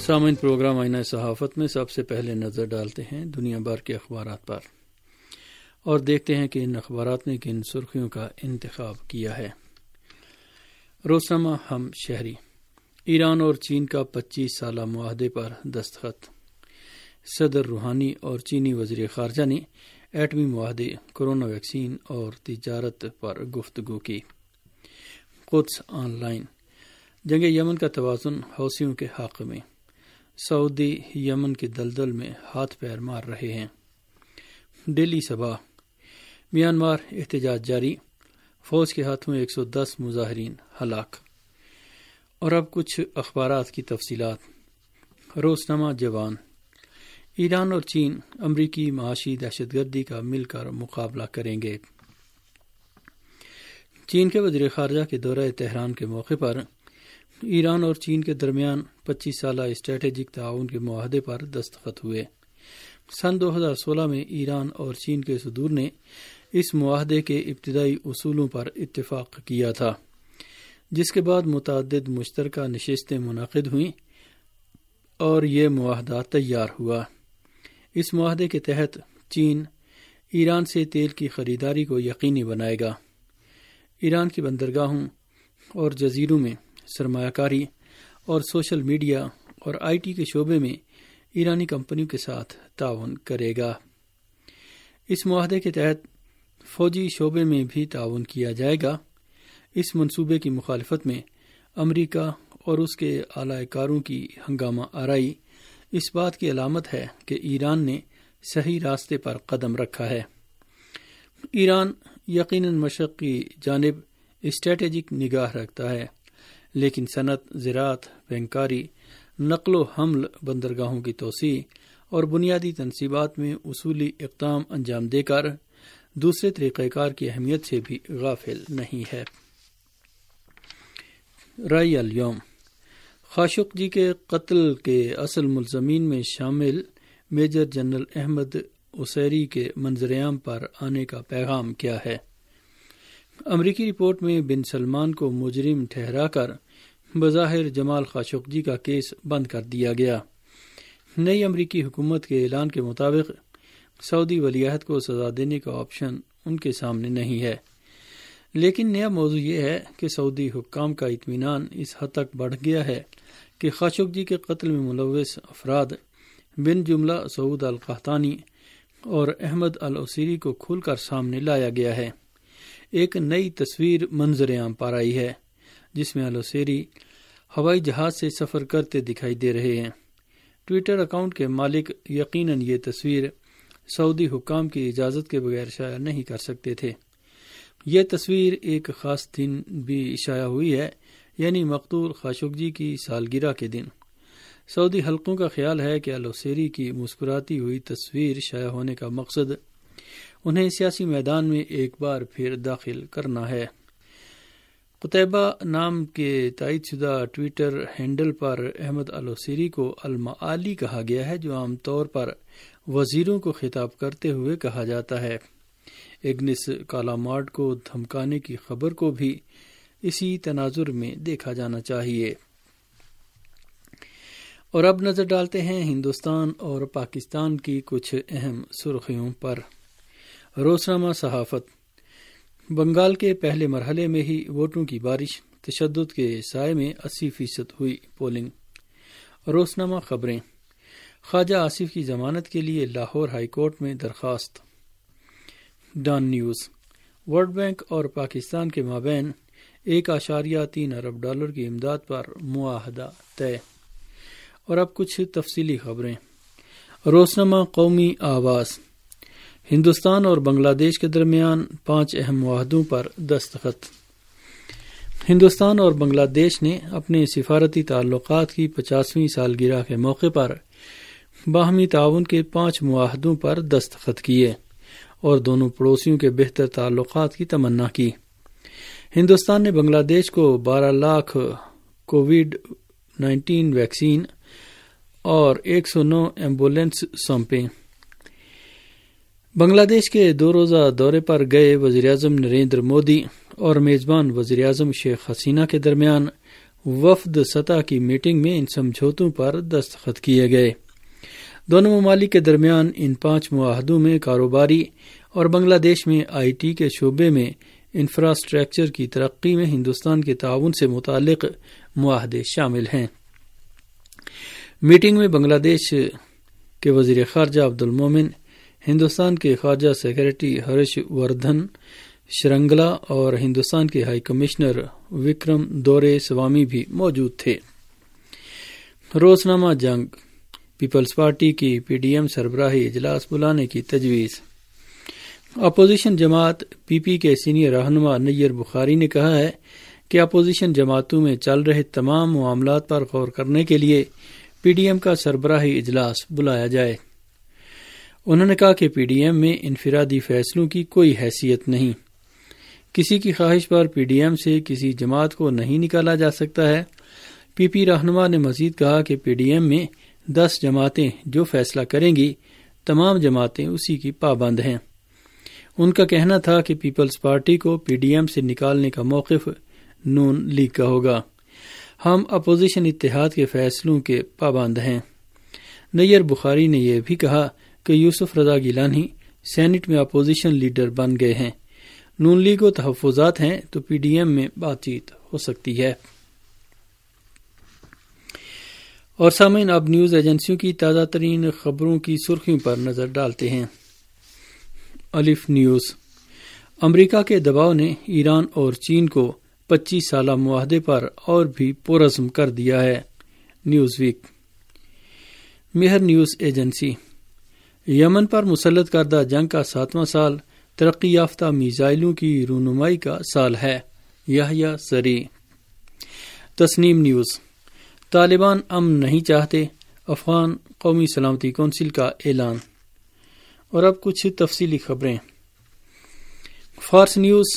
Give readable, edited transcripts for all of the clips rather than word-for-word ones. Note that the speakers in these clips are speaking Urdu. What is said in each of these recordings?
سامعین، پروگرام آئینہ صحافت میں سب سے پہلے نظر ڈالتے ہیں دنیا بھر کے اخبارات پر اور دیکھتے ہیں کہ ان اخبارات نے کن سرخیوں کا انتخاب کیا ہے۔ روزنامہ ہم شہری: ایران اور چین کا 25 سالہ معاہدے پر دستخط۔ صدر روحانی اور چینی وزیر خارجہ نے ایٹمی معاہدے، کورونا ویکسین اور تجارت پر گفتگو کی۔ قدس آن لائن: جنگ یمن کا توازن حوثیوں کے حق میں، سعودی یمن کے دلدل میں ہاتھ پیر مار رہے ہیں۔ ڈیلی صبح: میانمار احتجاج جاری، فوج کے ہاتھوں 110 مظاہرین ہلاک۔ اور اب کچھ اخبارات کی تفصیلات۔ روزنامہ جوان: ایران اور چین امریکی معاشی دہشت گردی کا مل کر مقابلہ کریں گے۔ چین کے وزیر خارجہ کے دورہ تہران کے موقع پر ایران اور چین کے درمیان 25 سالہ اسٹریٹجک تعاون کے معاہدے پر دستخط ہوئے۔ سن 2016 میں ایران اور چین کے صدور نے اس معاہدے کے ابتدائی اصولوں پر اتفاق کیا تھا، جس کے بعد متعدد مشترکہ نشستیں منعقد ہوئیں اور یہ معاہدہ تیار ہوا۔ اس معاہدے کے تحت چین ایران سے تیل کی خریداری کو یقینی بنائے گا، ایران کی بندرگاہوں اور جزیروں میں سرمایہ کاری اور سوشل میڈیا اور آئی ٹی کے شعبے میں ایرانی کمپنیوں کے ساتھ تعاون کرے گا۔ اس معاہدے کے تحت فوجی شعبے میں بھی تعاون کیا جائے گا۔ اس منصوبے کی مخالفت میں امریکہ اور اس کے اعلی کاروں کی ہنگامہ آرائی اس بات کی علامت ہے کہ ایران نے صحیح راستے پر قدم رکھا ہے۔ ایران یقیناً مشرق کی جانب اسٹریٹجک نگاہ رکھتا ہے، لیکن صنعت، زراعت، بینکاری، نقل و حمل، بندرگاہوں کی توسیع اور بنیادی تنصیبات میں اصولی اقدام انجام دے کر دوسرے طریقہ کار کی اہمیت سے بھی غافل نہیں ہے۔ رائے الیوم: خاشقجی کے قتل کے اصل ملزمین میں شامل میجر جنرل احمد اسیری کے منظر عام پر آنے کا پیغام کیا ہے؟ امریکی رپورٹ میں بن سلمان کو مجرم ٹھہرا کر بظاہر جمال خاشقجی کا کیس بند کر دیا گیا۔ نئی امریکی حکومت کے اعلان کے مطابق سعودی ولی عہد کو سزا دینے کا آپشن ان کے سامنے نہیں ہے، لیکن نیا موضوع یہ ہے کہ سعودی حکام کا اطمینان اس حد تک بڑھ گیا ہے کہ خاشقجی کے قتل میں ملوث افراد بن جملہ سعود القحطانی اور احمد الاسیری کو کھل کر سامنے لایا گیا ہے۔ ایک نئی تصویر منظر عام پر آئی ہے جس میں الاسیری ہوائی جہاز سے سفر کرتے دکھائی دے رہے ہیں۔ ٹویٹر اکاؤنٹ کے مالک یقیناً یہ تصویر سعودی حکام کی اجازت کے بغیر شائع نہیں کر سکتے تھے۔ یہ تصویر ایک خاص دن بھی شائع ہوئی ہے، یعنی مقتول خاشقجی کی سالگرہ کے دن۔ سعودی حلقوں کا خیال ہے کہ الاسیری کی مسکراتی ہوئی تصویر شائع ہونے کا مقصد انہیں سیاسی میدان میں ایک بار پھر داخل کرنا ہے۔ قتیبہ نام کے تائید شدہ ٹویٹر ہینڈل پر احمد الاسیری کو المعالی کہا گیا ہے، جو عام طور پر وزیروں کو خطاب کرتے ہوئے کہا جاتا ہے۔ ایگنس کالامارڈ کو دھمکانے کی خبر کو بھی اسی تناظر میں دیکھا جانا چاہیے۔ اور اب نظر ڈالتے ہیں ہندوستان اور پاکستان کی کچھ اہم سرخیوں پر۔ روزنامہ صحافت: بنگال کے پہلے مرحلے میں ہی ووٹوں کی بارش، تشدد کے سائے میں 80% ہوئی پولنگ۔ روزنامہ خبریں: خواجہ آصف کی ضمانت کے لیے لاہور ہائی کورٹ میں درخواست۔ ڈان نیوز: ورلڈ بینک اور پاکستان کے مابین $1.3 ارب کی امداد پر معاہدہ طے۔ اور اب کچھ تفصیلی خبریں۔ روزنامہ قومی آواز: ہندوستان اور بنگلہ دیش کے درمیان 5 اہم معاہدوں پر دستخط۔ ہندوستان اور بنگلہ دیش نے اپنے سفارتی تعلقات کی 50ویں سالگرہ کے موقع پر باہمی تعاون کے 5 معاہدوں پر دستخط کیے اور دونوں پڑوسیوں کے بہتر تعلقات کی تمنا کی۔ ہندوستان نے بنگلہ دیش کو 12 لاکھ کووڈ-19 ویکسین اور 109 ایمبولینس سونپیں۔ بنگلہ دیش کے 2 روزہ دورے پر گئے وزیراعظم نریندر مودی اور میزبان وزیراعظم شیخ حسینہ کے درمیان وفد سطح کی میٹنگ میں ان سمجھوتوں پر دستخط کیے گئے۔ دونوں ممالک کے درمیان ان 5 معاہدوں میں کاروباری اور بنگلہ دیش میں آئی ٹی کے شعبے میں انفراسٹرکچر کی ترقی میں ہندوستان کے تعاون سے متعلق معاہدے شامل ہیں۔ میٹنگ میں بنگلہ دیش کے وزیر خارجہ عبد المومن، ہندوستان کے خارجہ سیکرٹری ہرش وردھن شرنگلا اور ہندوستان کے ہائی کمشنر وکرم دورے سوامی بھی موجود تھے۔ روزنامہ جنگ، پیپلز پارٹی کی پی ڈی ایم سربراہی اجلاس بلانے کی تجویز۔ اپوزیشن جماعت پی پی کے سینئر رہنما نیر بخاری نے کہا ہے کہ اپوزیشن جماعتوں میں چل رہے تمام معاملات پر غور کرنے کے لیے پی ڈی ایم کا سربراہی اجلاس بلایا جائے۔ انہوں نے کہا کہ پی ڈی ایم میں انفرادی فیصلوں کی کوئی حیثیت نہیں، کسی کی خواہش پر پی ڈی ایم سے کسی جماعت کو نہیں نکالا جا سکتا ہے۔ پی پی رہنما نے مزید کہا کہ پی ڈی ایم میں 10 جماعتیں جو فیصلہ کریں گی، تمام جماعتیں اسی کی پابند ہیں۔ ان کا کہنا تھا کہ پیپلز پارٹی کو پی ڈی ایم سے نکالنے کا موقف نون لیگ کا ہوگا۔ ہم اپوزیشن اتحاد کے فیصلوں کے پابند ہیں۔ نیر بخاری نے یہ بھی کہا کہ یوسف رضا گیلانی سینٹ میں اپوزیشن لیڈر بن گئے ہیں۔ نون لیگ کو تحفظات ہیں تو پی ڈی ایم میں بات چیت ہو سکتی ہے۔ اور سامعین، اب نیوز ایجنسیوں کی تازہ ترین خبروں کی سرخیوں پر نظر ڈالتے ہیں۔ الف نیوز، امریکہ کے دباؤ نے ایران اور چین کو 25 سالہ معاہدے پر اور بھی پرعزم کر دیا ہے۔ Newsweek. Mehr news agency, یمن پر مسلط کردہ جنگ کا 7واں سال ترقی یافتہ میزائلوں کی رونمائی کا سال ہے۔ یحییٰ سری۔ تسنیم نیوز، طالبان امن نہیں چاہتے، افغان قومی سلامتی کونسل کا اعلان۔ اور اب کچھ تفصیلی خبریں۔ فارس نیوز،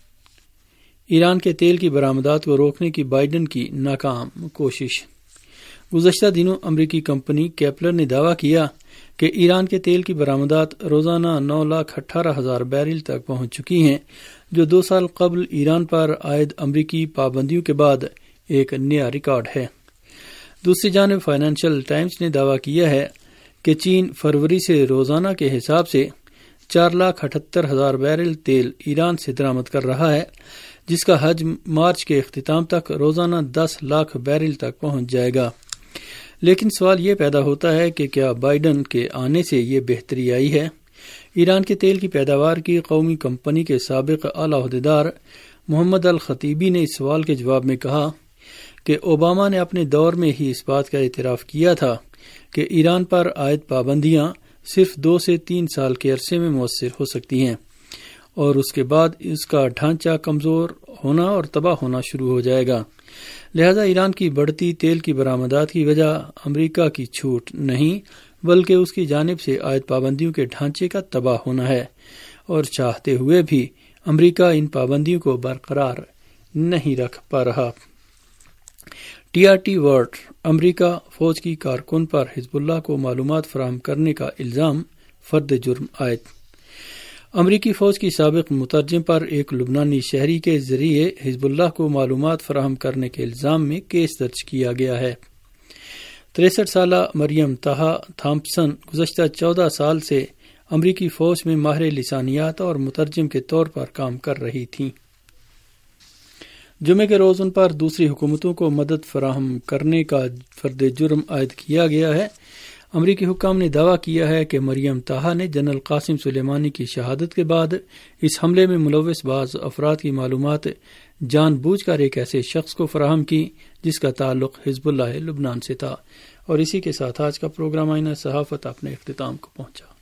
ایران کے تیل کی برآمدات کو روکنے کی بائیڈن کی ناکام کوشش۔ گزشتہ دنوں امریکی کمپنی کیپلر نے دعویٰ کیا کہ ایران کے تیل کی برآمدات روزانہ 9,18,000 بیرل تک پہنچ چکی ہیں، جو 2 سال قبل ایران پر عائد امریکی پابندیوں کے بعد ایک نیا ریکارڈ ہے۔ دوسری جانب فائنینشل ٹائمز نے دعویٰ کیا ہے کہ چین فروری سے روزانہ کے حساب سے 4,78,000 بیرل تیل ایران سے درآمد کر رہا ہے، جس کا حجم مارچ کے اختتام تک روزانہ 10 لاکھ بیرل تک پہنچ جائے گا۔ لیکن سوال یہ پیدا ہوتا ہے کہ کیا بائیڈن کے آنے سے یہ بہتری آئی ہے؟ ایران کے تیل کی پیداوار کی قومی کمپنی کے سابق اعلیٰ عہدیدار محمد الخطیبی نے اس سوال کے جواب میں کہا کہ اوباما نے اپنے دور میں ہی اس بات کا اعتراف کیا تھا کہ ایران پر عائد پابندیاں صرف 2 سے 3 سال کے عرصے میں مؤثر ہو سکتی ہیں، اور اس کے بعد اس کا ڈھانچہ کمزور ہونا اور تباہ ہونا شروع ہو جائے گا۔ لہذا ایران کی بڑھتی تیل کی برآمدات کی وجہ امریکہ کی چھوٹ نہیں، بلکہ اس کی جانب سے عائد پابندیوں کے ڈھانچے کا تباہ ہونا ہے، اور چاہتے ہوئے بھی امریکہ ان پابندیوں کو برقرار نہیں رکھ پا رہا۔ ٹی آر ٹی ورڈ، امریکہ فوج کی کارکن پر حزب اللہ کو معلومات فراہم کرنے کا الزام فرد جرم عائد۔ امریکی فوج کی سابق مترجم پر ایک لبنانی شہری کے ذریعے حزب اللہ کو معلومات فراہم کرنے کے الزام میں کیس درج کیا گیا ہے۔ 63 سالہ مریم طہا تھامپسن گزشتہ 14 سال سے امریکی فوج میں ماہر لسانیات اور مترجم کے طور پر کام کر رہی تھیں۔ جمعے کے روز ان پر دوسری حکومتوں کو مدد فراہم کرنے کا فرد جرم عائد کیا گیا ہے۔ امریکی حکام نے دعویٰ کیا ہے کہ مریم طہا نے جنرل قاسم سلیمانی کی شہادت کے بعد اس حملے میں ملوث بعض افراد کی معلومات جان بوجھ کر ایک ایسے شخص کو فراہم کی جس کا تعلق حزب اللہ لبنان سے تھا۔ اور اسی کے ساتھ آج کا پروگرام آئینہ صحافت اپنے اختتام کو پہنچا۔